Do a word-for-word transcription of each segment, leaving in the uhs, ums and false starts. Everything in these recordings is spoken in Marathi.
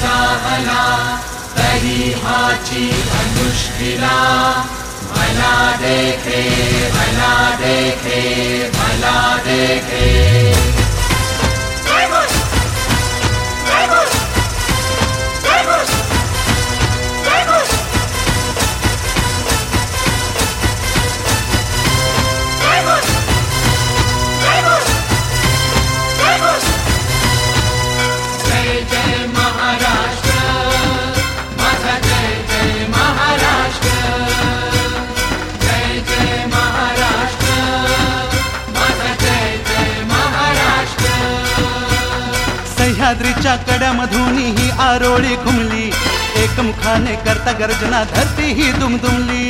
चाहला तरी हाची अनुष्ठिला भला देखे भला देखे भला देखे सह्याद्रीच्या कड्यामधून ही आरोळी घुमली एकमुखाने करता गर्जना धरती ही दुमदुमली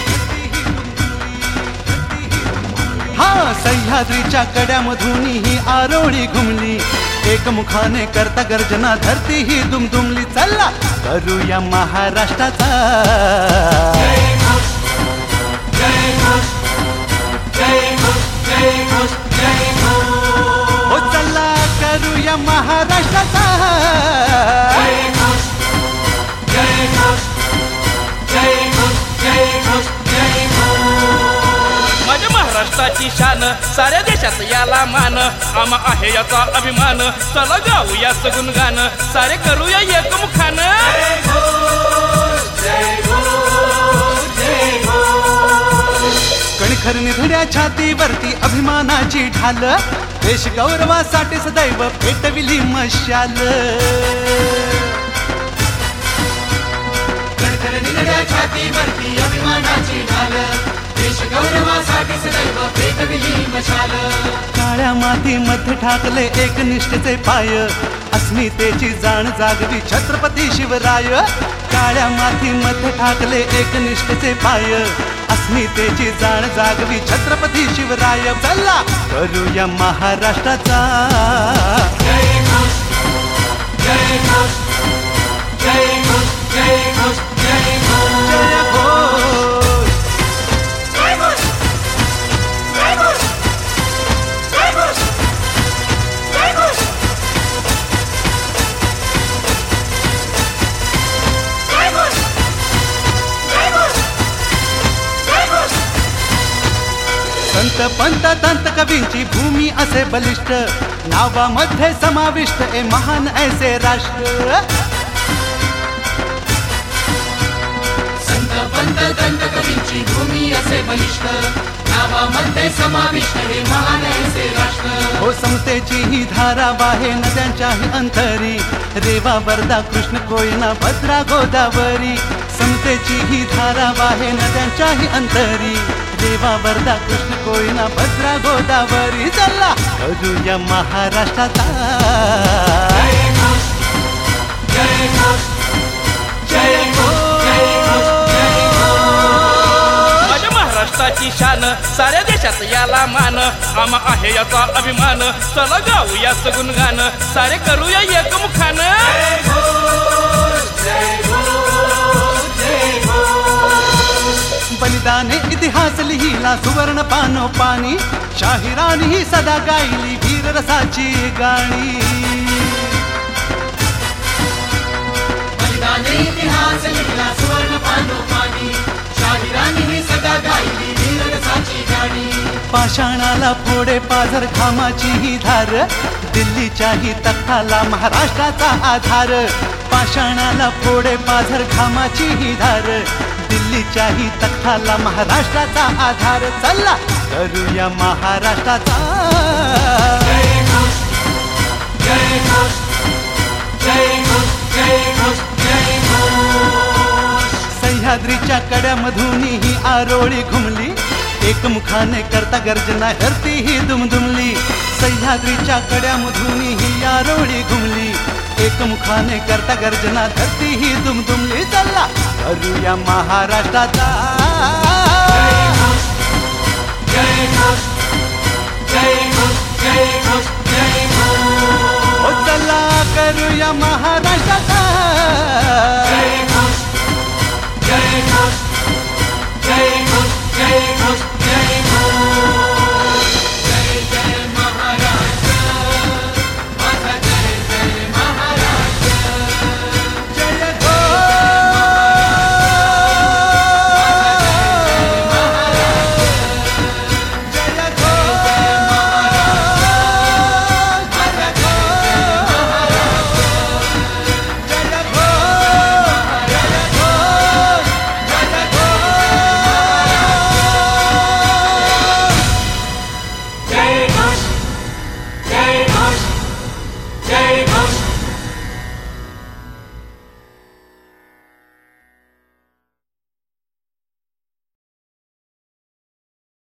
हा सह्याद्रीच्या कड्यामधून ही आरोळी घुमली एकमुखाने करता गर्जना धरती ही दुमदुमली चला करूया महाराष्ट्राचा जय घोष जय घोष जय घोष जय घोष जय घोष ओ चला करूया महाराष्ट्राचा जय घोष जय घोष जय घोष जय घोष जय घोष माझ्या महाराष्ट्राची शान साऱ्या देशात याला मान आम्हा आहे याचा अभिमान चला गाऊया गुणगान सारे करूया एकमुखान जय घोष जय घोष जय घोष कणखर निधड्या छातीवरती अभिमानाची ढाल देश गौरवासाठी सदैव पेटविली मशाल कणखर निधड्या छातीवरती अभिमानाची ढाल देश गौरवासाठी सदैव पेटविली मशाल काळ्या मातीमध्ये ठाकले एकनिष्ठेचे पाय अस्मितेची जाण जागवी छत्रपती शिवराय काळ्या मातीमध्ये ठाकले एकनिष्ठेचे पाय अस्मितेची जाण जागवी छत्रपती शिवराय चला करूया महाराष्ट्राचा जय घोष जय घोष जय घोष जय घोष जय घोष जय घोष जय घोष जय घोष जय घोष जय घोष जय घोष जय घोष जय घोष संत पंत दंत कवींची भूमी असे बलिष्ठ नावामध्ये समाविष्ट ए महान ऐसे राष्ट्र संत पंत दंत कवींची भूमी असे बलिष्ठ नावामध्ये समाविष्ट हे महान ऐसे राष्ट्र हो समतेची ही धारा वाहे नद्यांच्याही अंतरी रेवा वर्धा कृष्ण कोयना भद्रा गोदावरी समतेची ही धारा वाहे नद्यांच्याही अंतरी रेवा वर्धा कृष्ण कोयना भद्रा गोदावरी चला करूया महाराष्ट्राचा जय घोष जय घोष जय घोष जय घोष जय घोष माझ्या महाराष्ट्राची शान साऱ्या देशात याला मान आम्हा आहे याचा अभिमान चला गाऊया गुणगान सारे करूया एकमुखान जय घोष जय घोष जय घोष बलिदाने इतिहास लिहिला सुवर्ण पानो पाणी शाहिरानी ही सदा गायली वीर रसाची गाणी बलिदाने इतिहास लिहिला सुवर्ण पानो पाणी शाहिरानी ही सदा गायली वीररसाची गाणी पाषाणाला फोडे पाझर घामाची ही धार दिल्लीच्याही तख्ताला महाराष्ट्राचा आधार पाषाणाला फोडे पाझर घामाची ही धार दिल्लीच्याही तख्ताला महाराष्ट्राचा आधार चला करूया महाराष्ट्राचा जय घोष जय घोष जय घोष जय घोष जय घोष सह्याद्रीच्या कड्यामधून ही आरोळी घुमली एकमुखाने करता गर्जना धरती ही दुमदुमली सह्याद्रीच्या कड्यामधून ही आरोळी घुमली एकमुखाने करता गर्जना धरती ही दुमदुमली चला करूया महाराष्ट्राचा जय घोष जय घोष जय घोष जय घोष जय घोष ओ चला करूया महाराष्ट्राचा जय घोष जय घोष जय घोष जय घोष